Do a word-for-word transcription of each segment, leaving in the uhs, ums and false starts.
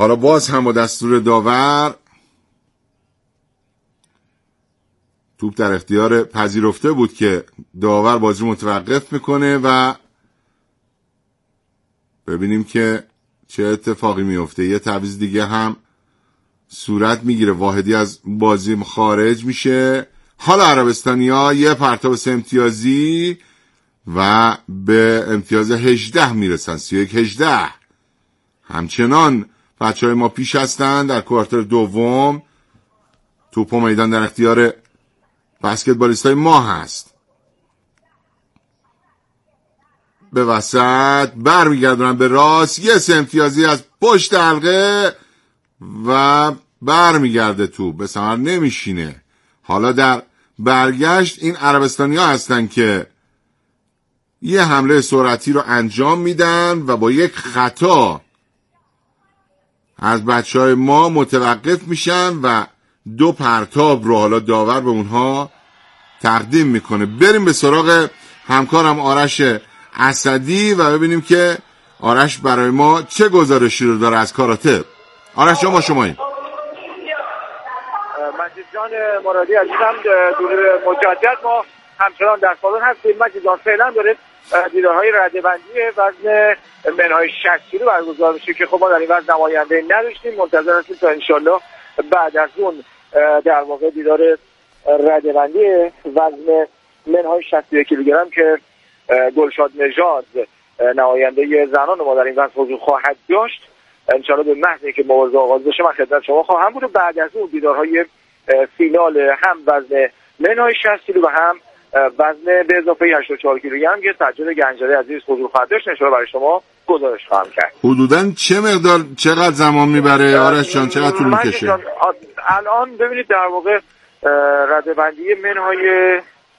حالا باز هم با دستور داور توپ در اختیار پذیرفته بود که داور بازی متوقف میکنه و ببینیم که چه اتفاقی میفته. یه تعویض دیگه هم صورت میگیره، واحدی از بازی خارج میشه. حالا عربستانیا یه پرتاب سه امتیازی و به امتیاز هجده میرسن، سی و یک هجده. همچنان بچه های ما پیش هستن در کوارتر دوم. توپ و میدان در اختیار بسکتبالیست های ما هست. به وسط بر میگردونن به راست، یه سه امتیازی از پشت حلقه و بر میگرده توپ به ثمر نمیشینه. حالا در برگشت این عربستانی ها هستن که یه حمله سرعتی رو انجام میدن و با یک خطا از بچه های ما متوقف میشن و دو پرتاب رو حالا داور به اونها تقدیم میکنه. بریم به سراغ همکارم آرش اسدی و ببینیم که آرش برای ما چه گزارشی رو داره از کاراته. آرش جان با شماییم. مجید جان مرادی عزیزم، دور مجدد ما همچنان در سالن هستیم. مجید جان فعلا داره دیدارهای رده‌بندی وزن منهای شصت کیلو برگزار میشه که خب ما در این وزن نماینده نداشتیم، منتظر هستیم تا انشالله بعد از اون در واقع دیدار رده‌بندی وزن منهای شصت و یک کیلوگرم که گلشاد نژاد نماینده زنان ما در این وزن حضور خواهد داشت انشالله به محضی که مبارزه آغاز بشه من خدمت شما خواهم بود. بعد از اون دیدارهای فینال هم وزن منهای شصت کیلو و هم وزن به اضافه هشتاد و چهار کیلوگرم که سجاد گنجوی عزیز حضور خواهد داشت انشالله برای شما گزارش خواهم کرد. حدوداً چه مقدار چقدر زمان میبره آرش جان، چقدر طول میکشه؟ الان ببینید در واقع رده‌بندی منهای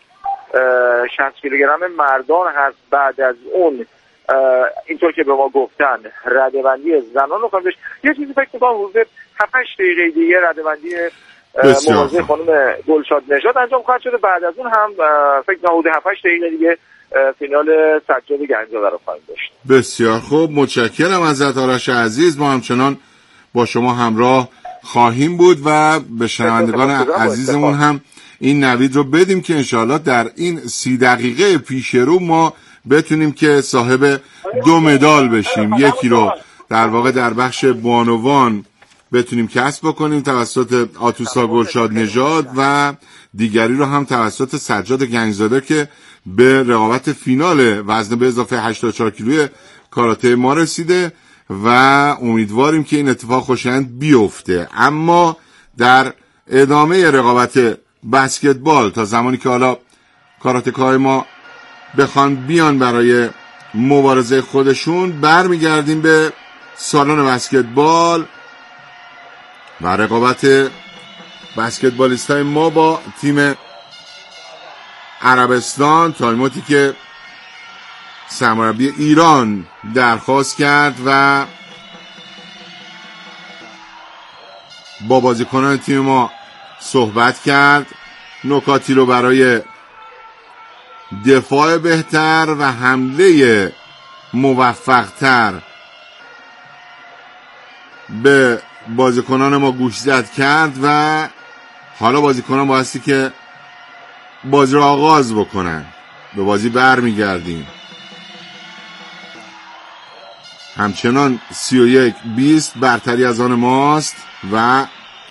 شصت کیلوگرم مردان هست. بعد از اون اینطور که به ما گفتن رده‌بندی زنان رو خواهد داشت. یه چیزی فکر می‌کنم حدود هفت هشت دقیقه دیگه رده‌بندی مبارزه خانم گلشاد نژاد انجام خواهد شده. بعد از اون هم فکر کنم حدود هفت هشت دقیقه دیگه فینال سجاد گنجوی رو خواهیم داشت. بسیار خوب، متشکرم ازت آرش عزیز. ما همچنان با شما همراه خواهیم بود و به شنوندگان عزیزمون هم این نوید رو بدیم که انشاءالله در این سی دقیقه پیش رو ما بتونیم که صاحب دو مدال بشیم. یکی رو در واقع در بخش بانوان بتونیم کسب بکنیم توسط آتوسا گلشاد نژاد و دیگری رو هم توسط سجاد گنجزاده که به رقابت فینال وزن به اضافه هشتاد و چهار کیلوی کاراته ما رسیده و امیدواریم که این اتفاق خوشایند بیفته. اما در ادامه رقابت بسکتبال تا زمانی که حالا کاراتکای ما بخوان بیان برای مبارزه خودشون برمیگردیم به سالن بسکتبال و رقابت بسکتبالیستای ما با تیم عربستان. تایماتی که سرمربی ایران درخواست کرد و با بازیکنان تیم ما صحبت کرد، نکاتی رو برای دفاع بهتر و حمله موفقتر به بازیکنان ما گوش زد کرد و حالا بازیکنان بایستی که بازی رو آغاز بکنن. به بازی بر میگردیم. همچنان سی و یک بیست برتری از آن ماست و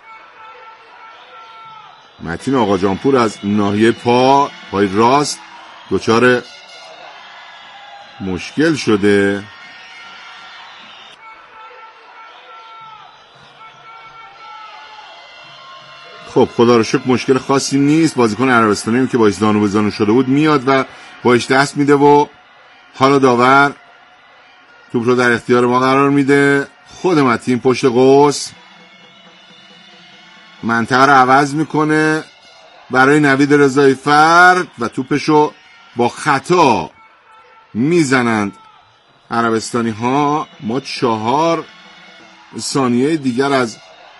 متین آقا جانپور از ناحیه پا پای راست دچار مشکل شده. خب خدا رو شکر مشکل خاصی نیست. بازیکن عربستانی که با ایزدانو بزانو شده بود میاد و باش دست میده و حالا داور توپ رو در اختیار ما قرار میده. خود متین پشت قوس منطقه رو عوض میکنه برای نوید رضایی فرد و توپشو با خطا میزنند عربستانی ها. ما چهار ثانیه دیگر از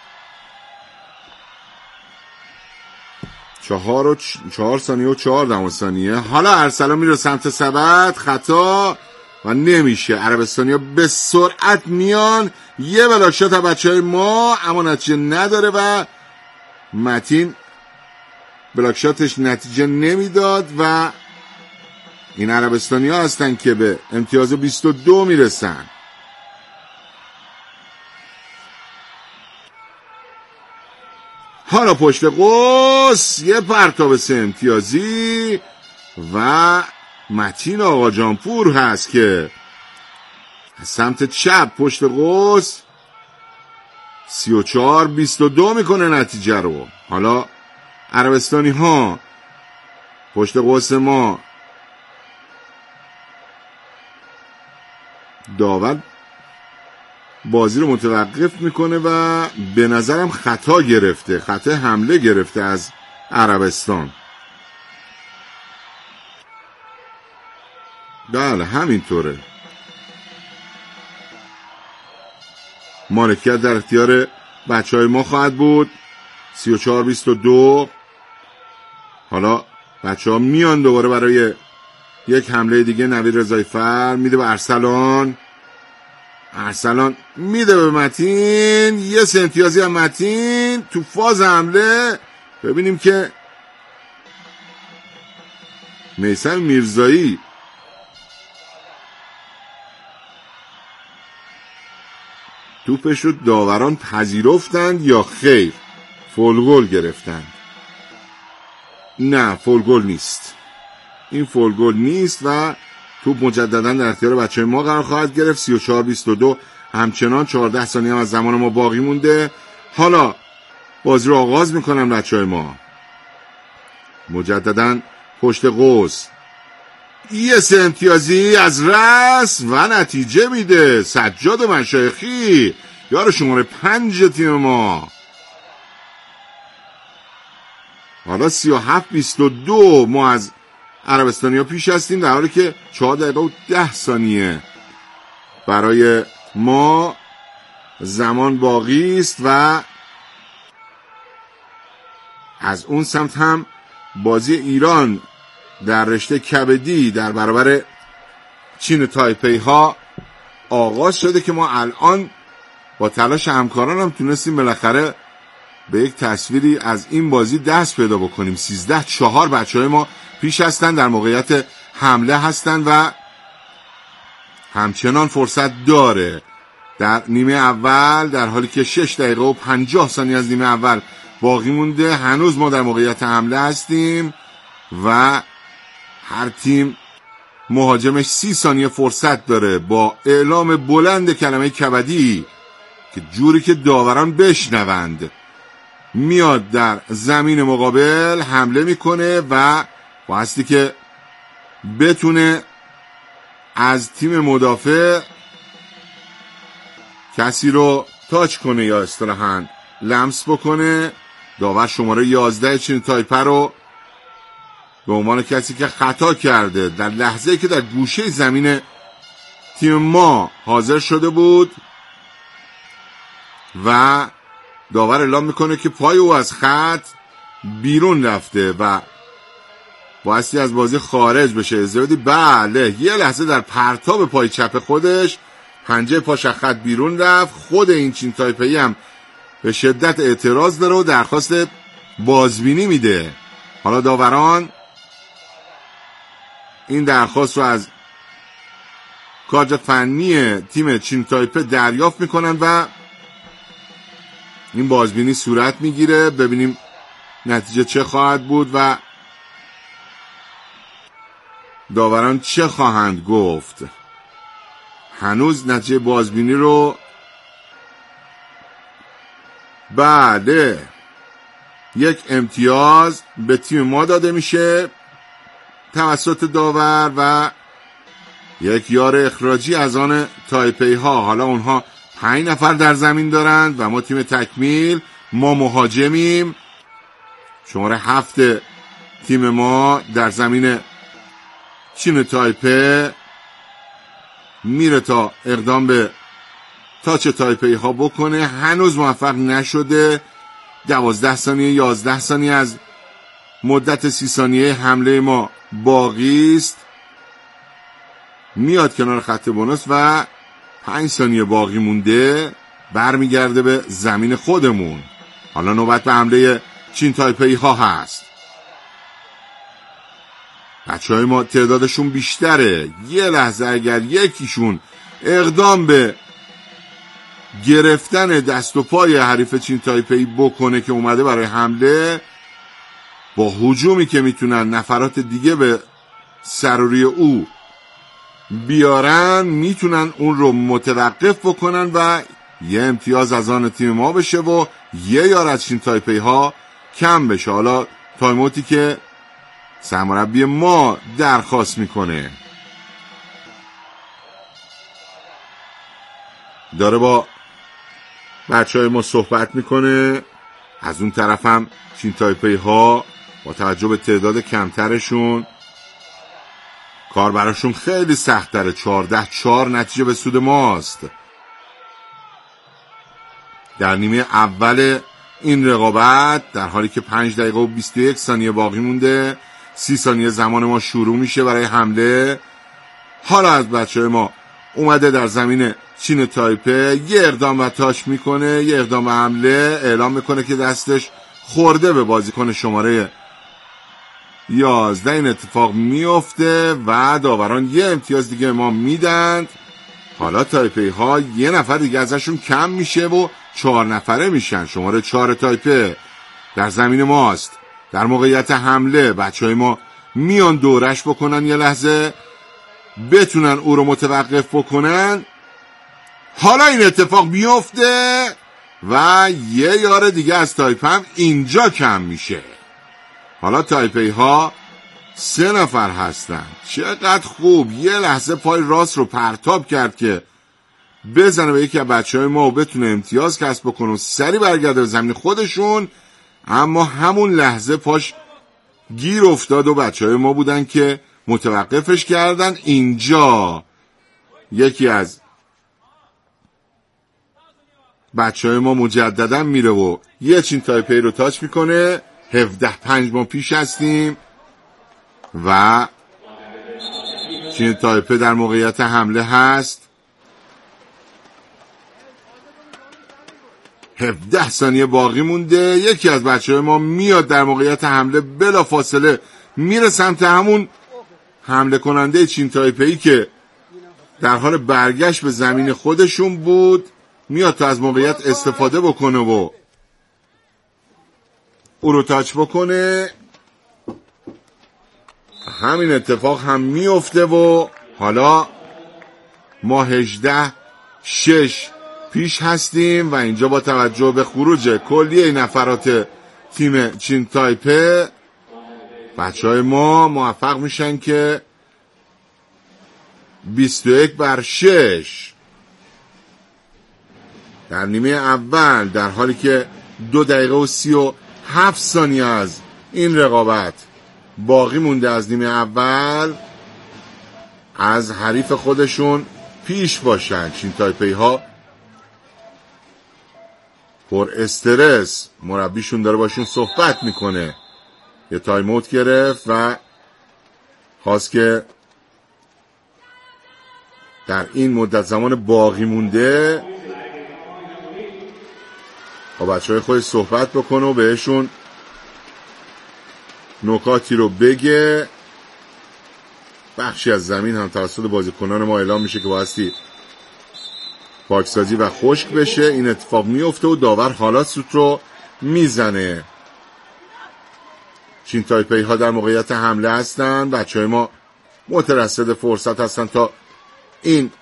چهار و چهار ثانیه و چهار دهم ثانیه. حالا ارسلان میره سمت سبد، خطا و نمیشه. عربستانی ها به سرعت میان، یه بلاکشات از بچه های ما اما نتیجه نداره و متین بلاکشاتش نتیجه نمیداد و این عربستانی ها هستن که به امتیاز بیست و دو میرسن. حالا پشت قوس یه پرتاب سه امتیازی و متین آقا جانپور هست که از سمت چپ پشت قوس سی و چهار بیست و دو میکنه نتیجه رو. حالا عربستانی ها پشت قوس ما داور بازی رو متوقف میکنه و به نظرم خطا گرفته، خطا حمله گرفته از عربستان. بله همینطوره، مالکیت در اختیار بچه های ما خواهد بود. سی و چهار بیست و دو. حالا بچه ها میان دوباره برای یک حمله دیگه. نوید رضایی فر میده به ارسلان، ارسلان میده به متین، یه سه امتیازی هم متین تو فاز حمله. ببینیم که میثم میرزایی توپش رو داوران پذیرفتند یا خیر فول گل گرفتند؟ نه فول گل نیست، این فول گل نیست و توپ مجددا در اختیار بچه‌های ما قرار خواهد گرفت. سی و چهار بیست و دو همچنان چهارده ثانیه هم از زمان ما باقی مونده. حالا بازی رو آغاز میکنن بچه‌های ما. مجددا پشت قوس یه سه امتیازی از رس و نتیجه میده سجاد مشایخی، یار شماره پنج تیم ما. حالا سی و هفت بیست و دو ما از عربستانی ها پیش هستیم، در حالی که چهار دقیقه و ده ثانیه برای ما زمان باقی است و از اون سمت هم بازی ایران در رشته کبدی در برابر چین تایپی ها آغاز شده که ما الان با تلاش همکاران هم تونستیم بالاخره به یک تصویری از این بازی دست پیدا بکنیم. سیزده چهار بچه های ما پیش هستن، در موقعیت حمله هستن و همچنان فرصت داره در نیمه اول، در حالی که شش دقیقه و پنجاه ثانیه از نیمه اول باقی مونده. هنوز ما در موقعیت حمله هستیم و هر تیم مهاجمش سی ثانیه فرصت داره. با اعلام بلند کلمه کبدی که جوری که داوران بشنوند میاد در زمین مقابل حمله میکنه و واسطی که بتونه از تیم مدافع کسی رو تاچ کنه یا اصطلاحاً لمس بکنه. داور شماره یازده چین تایپه رو به عنوان کسی که خطا کرده در لحظه‌ای که در گوشه زمین تیم ما حاضر شده بود و داور اعلام میکنه که پای او از خط بیرون رفته و بایستی از بازی خارج بشه. ازدادی بله یه لحظه در پرتاب پای چپ خودش پنجه پاش از خط بیرون رفت. خود این چین تایپه‌ای هم به شدت اعتراض داره و درخواست بازبینی میده. حالا داوران این درخواست رو از کادر فنی تیم چین تایپه دریافت میکنن و این بازبینی صورت میگیره. ببینیم نتیجه چه خواهد بود و داوران چه خواهند گفت. هنوز نتیجه بازبینی رو بعد یک امتیاز به تیم ما داده میشه توسط داور و یک یار اخراجی از آن تایپی ها. حالا اونها پنج نفر در زمین دارند و ما تیم تکمیل، ما مهاجمیم. شماره هفت تیم ما در زمین چین تایپه میره تا اقدام به تاچ تایپی ها بکنه، هنوز موفق نشده. دوازده ثانیه یازده ثانیه از مدت سی ثانیه حمله ما باقی است. میاد کنار خط بونوس و پنج ثانیه باقی مونده برمیگرده به زمین خودمون. حالا نوبت به حمله چین تایپی ها هست. بچه های ما تعدادشون بیشتره. یه لحظه اگر یکیشون اقدام به گرفتن دست و پای حریف چین تایپی بکنه که اومده برای حمله، با هجومی که میتونن نفرات دیگه به سروری او بیارن میتونن اون رو متوقف بکنن و یه امتیاز از آن تیم ما بشه و یه یار از چین تایپی ها کم بشه. حالا تایموتی که سرمربی ما درخواست میکنه، داره با بچه های ما صحبت میکنه. از اون طرف هم چین تایپی ها با توجه به تعداد کمترشون کار براشون خیلی سخت داره. چهارده چهار نتیجه به سود ماست. در نیمه اول این رقابت در حالی که پنج دقیقه و بیست و یک ثانیه باقی مونده، سی ثانیه زمان ما شروع میشه برای حمله. حالا از بچه ما اومده در زمین چین تایپه، یه اقدام و تاچ میکنه، یه اقدام و حمله اعلام میکنه که دستش خورده به بازیکن شماره یازده. این اتفاق میفته و داوران یه امتیاز دیگه ما میدند. حالا تایپی ها یه نفر دیگه ازشون کم میشه و چهار نفره میشن. شماره چهار تایپه در زمین ماست در موقعیت حمله. بچه های ما میان دورش بکنن، یه لحظه بتونن او رو متوقف بکنن. حالا این اتفاق میفته و یه یار دیگه از تایپ هم اینجا کم میشه. حالا تایپی ها سه نفر هستن. چقدر خوب. یه لحظه پای راست رو پرتاب کرد که بزنه به یکی از بچه های ما و بتونه امتیاز کسب بکنه و سری برگرده به زمین خودشون، اما همون لحظه پاش گیر افتاد و بچه های ما بودن که متوقفش کردن. اینجا یکی از بچه های ما مجددا میره و یه چین تایپی رو تاچ میکنه. هفده پنج ما پیش هستیم و چین تایپه در موقعیت حمله هست. هفده ثانیه باقی مونده. یکی از بچه های ما میاد در موقعیت حمله، بلا فاصله میره سمت همون حمله کننده چین تایپه‌ای که در حال برگشت به زمین خودشون بود. میاد تا از موقعیت استفاده بکنه و او رو تاچ بکنه. همین اتفاق هم میفته و حالا ما هجده شش پیش هستیم و اینجا با توجه به خروج کلیه نفرات تیم چین تایپه بچه های ما موفق میشن که بیست و یک بر شش در نیمه اول، در حالی که دو دقیقه و سی و هفت ثانیه از این رقابت باقی مونده از نیمه اول، از حریف خودشون پیش باشن. چین تایپی ها پر استرس، مربیشون داره باشون صحبت میکنه. یه تایم اوت گرفت و خواست که در این مدت زمان باقی مونده با بچه های خودش صحبت بکنه و بهشون نکاتی رو بگه. بخشی از زمین هم توسط بازیکنان ما اعلام میشه که بایستی پاکسازی و خشک بشه. این اتفاق میفته و داور حالا سوت رو میزنه. چین تایپی ها در موقعیت حمله هستن. بچه های ما مترصد فرصت هستن تا این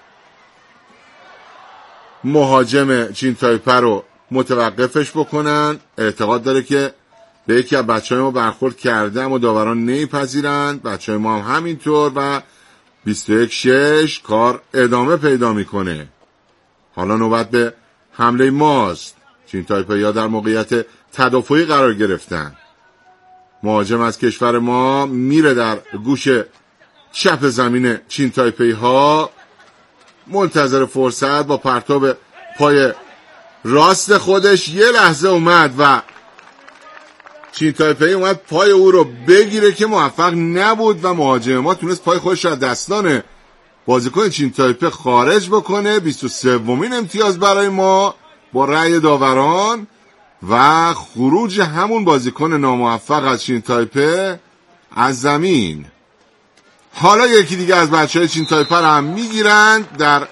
مهاجم چین تایپه رو متوقفش بکنن. اعتقاد داره که به یکی از بچه های ما برخورد کرده اما داوران نیپذیرند. بچه های ما هم همینطور و بیست و یک شش کار ادامه پیدا میکنه. حالا نوبت به حمله ماست. چین تایپه ها در موقعیت تدافعی قرار گرفتن. مهاجم از کشور ما میره در گوش چپ زمین چین تایپی ها، منتظر فرصت با پرتاب پای راست خودش. یه لحظه اومد و چین تایپی اومد پای او رو بگیره که موفق نبود و مهاجم ما تونست پای خودش رو دستان بازیکن چین تایپه خارج بکنه. بیست و سومین امتیاز برای ما با رأی داوران و خروج همون بازیکن ناموفق از چین تایپه از زمین. حالا یکی دیگه از بچهای چین تایپه رو هم میگیرند در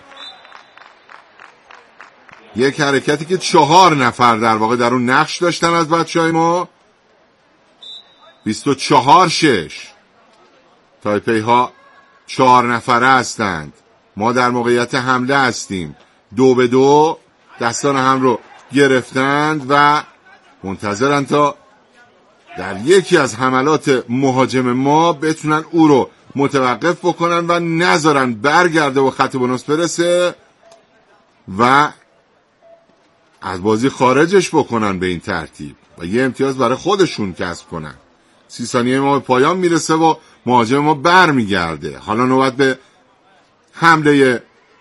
یک حرکتی که چهار نفر در واقع در اون نقش داشتن از بچهای ما. بیست و چهار شش تایپی ها چهار نفره هستند. ما در موقعیت حمله هستیم. دو به دو دستان هم رو گرفتند و منتظرن تا در یکی از حملات مهاجم ما بتونن او رو متوقف بکنن و نذارن برگرده و خط بونوس برسه و از بازی خارجش بکنن به این ترتیب و یه امتیاز برای خودشون کسب کنن. سی ثانیه ما به پایان میرسه و مهاجم ما بر میگرده. حالا نوبت به حمله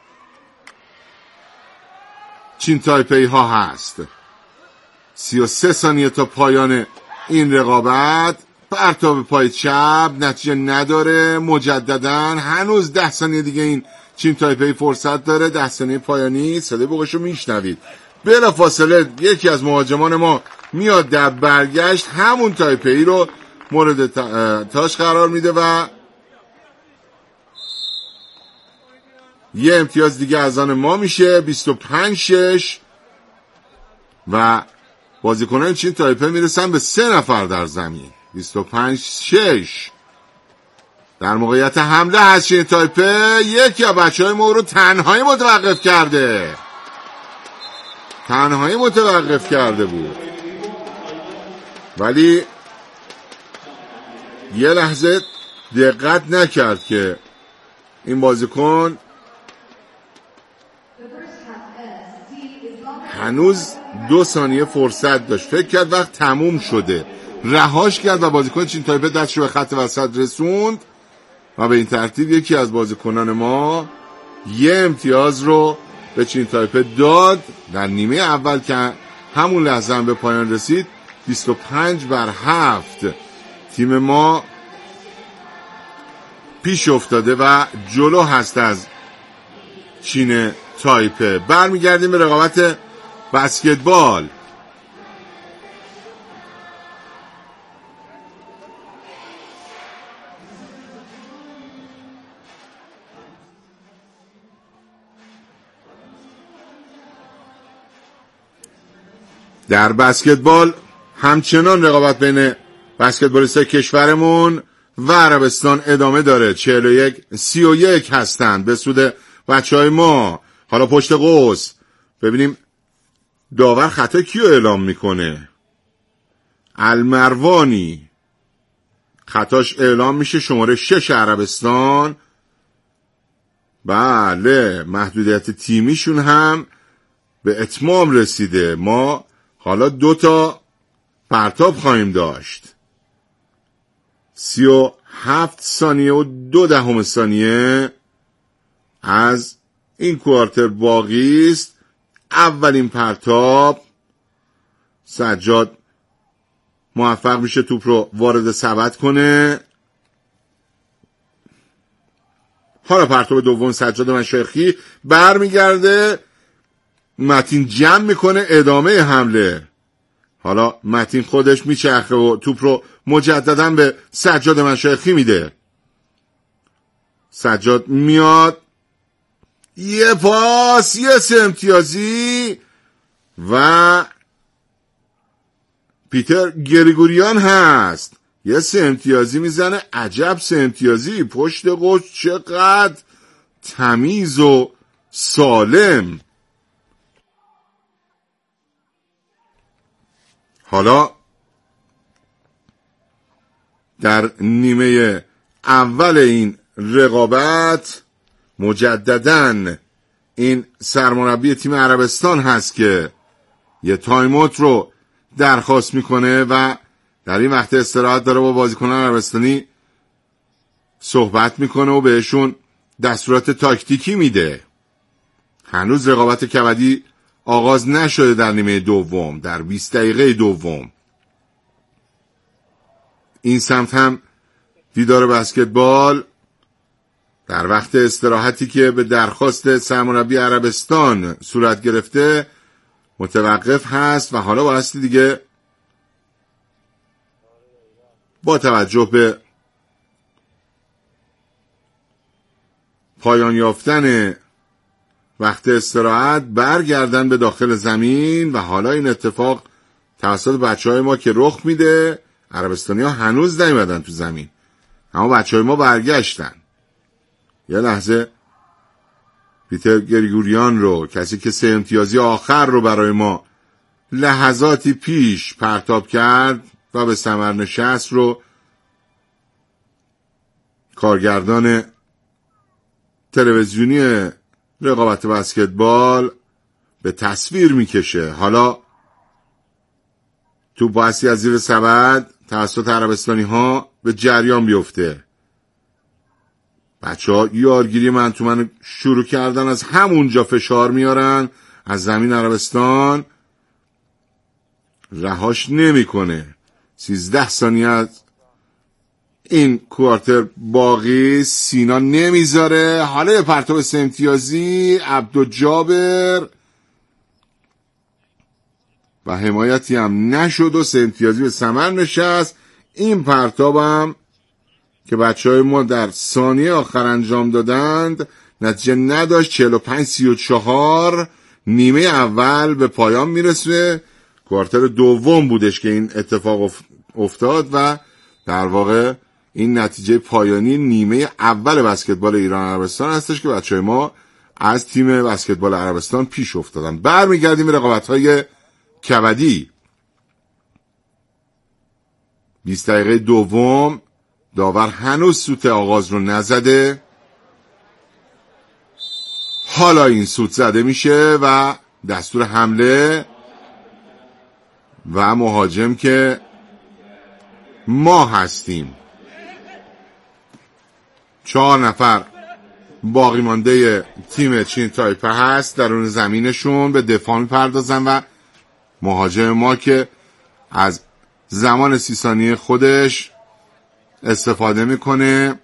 چین تایپی ها هست. سی و سه ثانیه تا پایان این رقابت. پرتاب پای چپ نتیجه نداره. مجدداً هنوز ده ثانیه دیگه این چین تایپی فرصت داره. ده ثانیه پایانی. صدای بوقشو میشنوید. بلا فاصله یکی از مهاجمان ما میاد در برگشت همون تایپی رو مورد تاش قرار میده و یه امتیاز دیگه از آن ما میشه. بیست و پنج شش و بازیکنان چین تایپه میرسن به سه نفر در زمین. بیست و پنج شش در موقعیت حمله هست چین تایپه. یکی از بچه های ما رو تنهایی متوقف کرده. تنهایی متوقف کرده بود ولی یه لحظه دقت نکرد که این بازیکن هنوز دو ثانیه فرصت داشت. فکر کرد وقت تموم شده، رهاش کرد و بازیکن چین تایپه دستش به خط وسط رسوند و به این ترتیب یکی از بازیکنان ما یه امتیاز رو به چین تایپه داد. در نیمه اول که همون لحظه هم به پایان رسید بیست و پنج بر هفت تیم ما پیش افتاده و جلو هست از چین تایپه. برمیگردیم به رقابت بسکتبال. در بسکتبال همچنان رقابت بین بسکتبالیستای کشورمون و عربستان ادامه داره. چهل و یک سی و یک هستند به سود بچهای ما. حالا پشت قوس ببینیم داور خطا کیو اعلام میکنه. المروانی خطاش اعلام میشه، شماره شش عربستان. بله محدودیت تیمیشون هم به اتمام رسیده. ما حالا دو تا پرتاب خواهیم داشت. سی و هفت ثانیه و دو دهم ثانیه از این کوارتر باقی است. اولین پرتاب سجاد موفق میشه توپ رو وارد سبد کنه. حالا پرتاب دوم سجاد مشایخی برمیگرده، متین جمع میکنه ادامه حمله. حالا متین خودش میچرخه و توپ رو مجددا به سجاد مشایخی میده. سجاد میاد، یه پاس، یه سه امتیازی و پیتر گریگوریان هست. یه سه امتیازی میزنه. عجب سه امتیازی پشت قوس، چقدر تمیز و سالم. حالا در نیمه اول این رقابت مجدداً این سرمربی تیم عربستان هست که یه تایم اوت رو درخواست میکنه و در این وقت استراحت داره با بازیکنان عربستانی صحبت میکنه و بهشون دستورات تاکتیکی میده. هنوز رقابت کبدی آغاز نشده. در نیمه دوم، در بیست دقیقه دوم این سمت هم دیدار بسکتبال در وقت استراحتی که به درخواست سرمربی عربستان صورت گرفته متوقف هست و حالا بایستی دیگه با توجه به پایان یافتن وقت استراحت برگردن به داخل زمین و حالا این اتفاق توسط بچهای ما که رخ میده. عربستانی ها هنوز نیومدن تو زمین اما بچهای ما برگشتن. یه لحظه پیتر گریگوریان رو، کسی که سه امتیازی آخر رو برای ما لحظاتی پیش پرتاب کرد و به ثمر نشست، رو کارگردان تلویزیونی رقابت بسکتبال به تصویر میکشه. حالا تو باسی از زیر سبد توسط عربستانی ها به جریان بیفته. بچه ها یارگیری من تو من شروع کردن، از همونجا فشار میارن، از زمین عربستان رهاش نمیکنه. سیزده ثانیه از این کوارتر باقی، سینا نمیذاره. حالا یه پرتاب سه امتیازی عبدالجابر و حمایتی هم نشد و سه امتیازی به ثمر نشست. این پرتابم که بچه های ما در ثانیه آخر انجام دادند نتیجه نداشت. چهل و پنج سی و چهار نیمه اول به پایان میرسه. کوارتر دوم بودش که این اتفاق افتاد و در واقع این نتیجه پایانی نیمه اول بسکتبال ایران عربستان هستش که بچه های ما از تیم بسکتبال عربستان پیش افتادن. برمیگردیم به رقابت های کبدی. بیست دقیقه دوم، داور هنوز سوت آغاز رو نزده. حالا این سوت زده میشه و دستور حمله و مهاجم که ما هستیم. چهار نفر باقی مانده تیم چین تایپه هست درون زمینشون به دفاع میپردازن و مهاجم ما که از زمان سی ثانیه خودش استفاده میکنه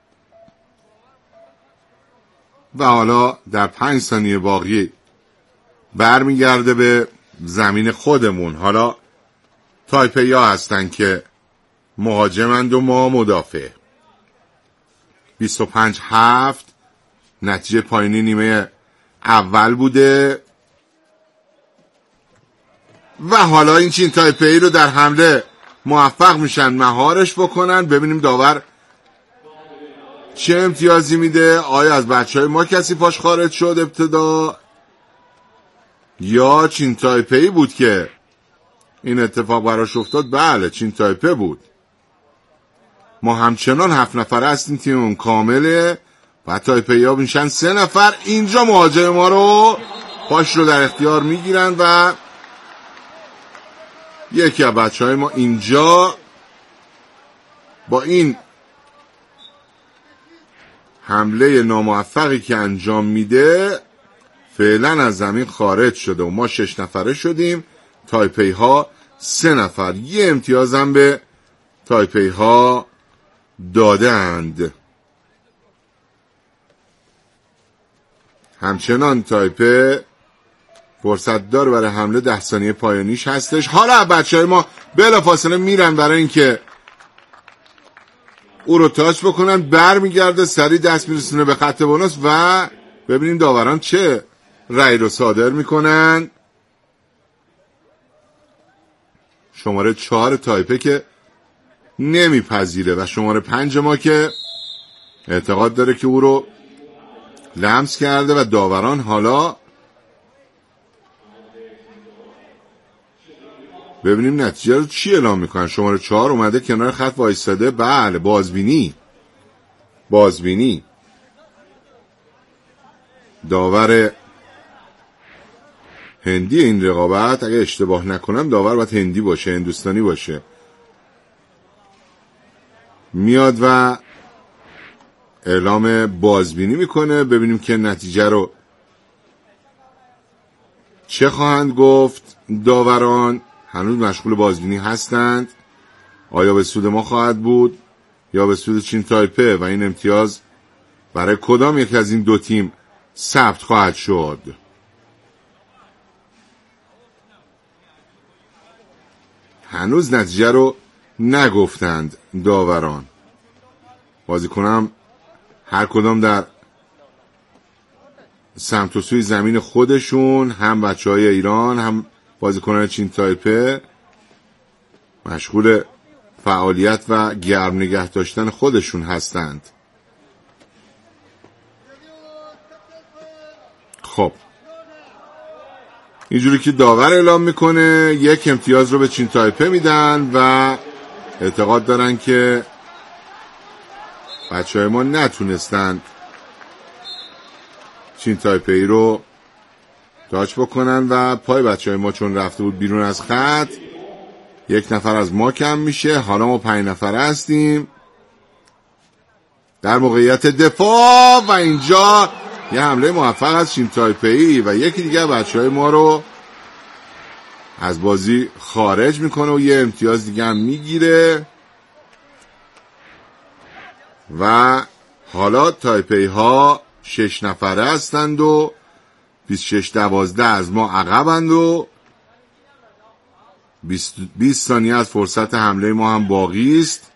و حالا در پنج ثانیه باقی برمیگرده به زمین خودمون. حالا تایپه یا هستن که مهاجمند و ما مدافع. بیست و پنج هفت نتیجه پایانی نیمه اول بوده و حالا این چین تایپه ای رو در حمله موفق میشن مهارش بکنن. ببینیم داور چه امتیازی میده. آیا از بچه های ما کسی پاش خارج شد ابتدا یا چین تایپه ای بود که این اتفاق براش افتاد؟ بله چین تایپه بود. ما همچنان هفت نفر هستیم، تیممون کامله و تایپه ای ها میشن سه نفر. اینجا مهاجم ما رو پاش رو در اختیار میگیرن و یکی از بچه های ما اینجا با این حمله ناموفقی که انجام میده فعلا از زمین خارج شده و ما شش نفره شدیم، تایپی ها سه نفر. یه امتیاز هم به تایپی ها دادند. همچنان تایپه فرصت داره برای حمله. ده ثانیه پایانیش هستش. حالا بچه های ما بلا فاصله میرن برای اینکه او رو تاچ بکنن. بر میگرده سریع دست میرسونه به خط بونوس و ببینیم داوران چه رأی رو صادر میکنن. شماره چهار تایپه که نمیپذیره و شماره پنج ما که اعتقاد داره که او رو لمس کرده و داوران حالا ببینیم نتیجه رو چی اعلام میکنن. شماره چهار اومده کنار خط وایستاده. بله بازبینی بازبینی داور هندی این رقابت، اگه اشتباه نکنم داور باید هندی باشه، هندوستانی باشه. میاد و اعلام بازبینی میکنه. ببینیم که نتیجه رو چه خواهند گفت داوران. هنوز مشغول بازبینی هستند. آیا به سود ما خواهد بود یا به سود چین تایپه و این امتیاز برای کدام یک از این دو تیم ثبت خواهد شد؟ هنوز نتیجه رو نگفتند داوران. بازیکنان هر کدام در سمت و سوی زمین خودشون، هم بچهای ایران هم بازیکنان چین تایپه، مشغول فعالیت و گرم نگه داشتن خودشون هستند. خب اینجوری که داور اعلام میکنه یک امتیاز رو به چین تایپه میدن و اعتقاد دارن که بچه های ما نتونستن چین تایپه ای رو تاچ بکنن و پای بچه های ما چون رفته بود بیرون از خط یک نفر از ما کم میشه. حالا ما پنج نفر هستیم در موقعیت دفاع و اینجا یه حمله موفق از چین تایپه ای و یکی دیگه بچه های ما رو از بازی خارج میکنه و یه امتیاز دیگه هم میگیره و حالا تایپی ها شش نفره هستند و بیست و شش دوازده از ما عقبند و بیست ثانیه از فرصت حمله ما هم باقی است.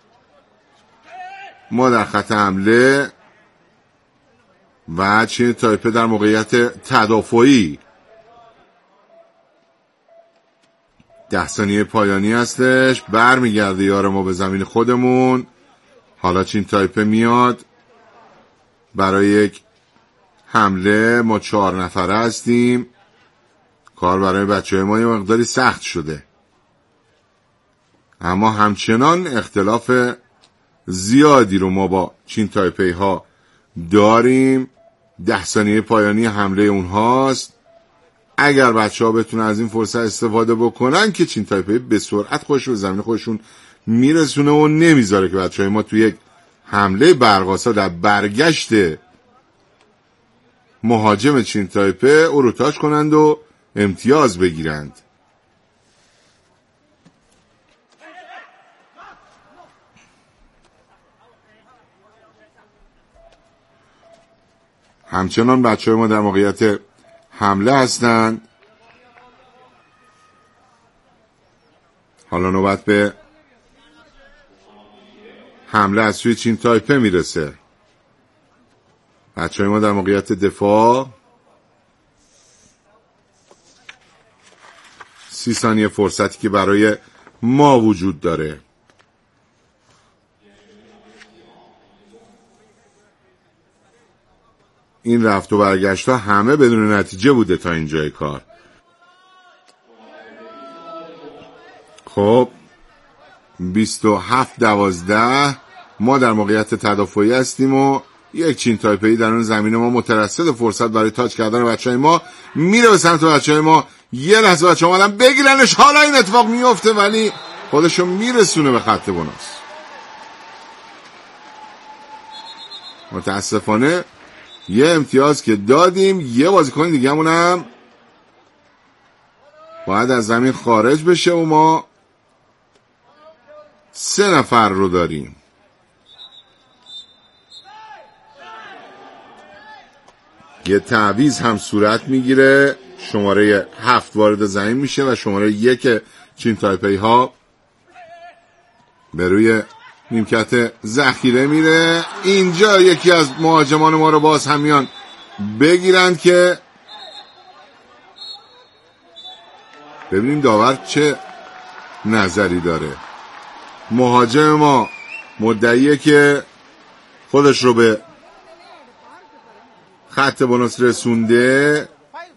ما در خط حمله و چین تایپه در موقعیت تدافعی. ده ثانیه پایانی هستش، برمیگرده یار ما به زمین خودمون. حالا چین تایپه میاد برای یک حمله. ما چهار نفره هستیم، کار برای بچه های ما یه مقداری سخت شده، اما همچنان اختلاف زیادی رو ما با چین تایپه ها داریم. ده ثانیه پایانی حمله اونهاست. اگر بچه ها بتونن از این فرصت استفاده بکنن که چین تایپه به سرعت خودش به زمین خودشون میرسونه و نمیذاره که بچه های ما توی یک حمله برقاسا در برگشت مهاجم چین تایپه او رو تاچ کنند و امتیاز بگیرند. همچنان بچه های ما در موقعیت حمله هستند. حالا نوبت به حمله از سوی چین تایپه میرسه. بچه های ما در موقعیت دفاع. سی ثانیه فرصتی که برای ما وجود داره. این رفت و برگشت ها همه بدون نتیجه بوده تا اینجای کار. خب بیست و هفت دوازده ما در موقعیت تدافعی هستیم و یک چین تایپه‌ای در اون زمین ما مترصد فرصت برای تاچ کردن بچهای ما میره به سمت بچهای ما. یه لحظه بچه ها اومدن بگیرنش، حالا این اتفاق میفته ولی خودشو میرسونه به خط بوناس. متاسفانه یه امتیاز که دادیم، یه بازیکن دیگه همونم باید از زمین خارج بشه و ما سه نفر رو داریم. یه تعویض هم صورت میگیره، شماره هفت وارد زمین میشه و شماره یک چین تایپی ها به روی نیمکت ذخیره میره. اینجا یکی از مهاجمان ما رو باز همیان بگیرند که ببینیم داور چه نظری داره. مهاجم ما مدعیه که خودش رو به خط بوناس رسونده.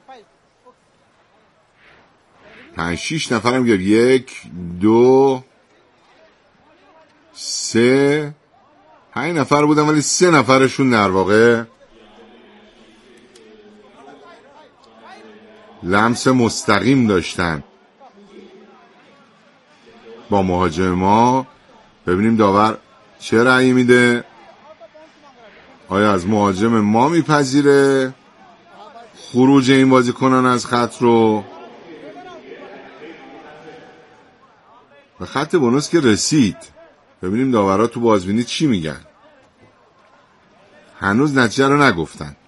پنج شیش نفرم گرد، یک دو سه پنج نفر بودن ولی سه نفرشون در واقع لمس مستقیم داشتن با مهاجم ما. ببینیم داور چه رأی میده. آیا از مهاجم ما میپذیره خروج این بازیکنان از خط رو؟ به خط بونوس که رسید، ببینیم داورا تو بازبینی چی میگن. هنوز نتیجه رو نگفتن.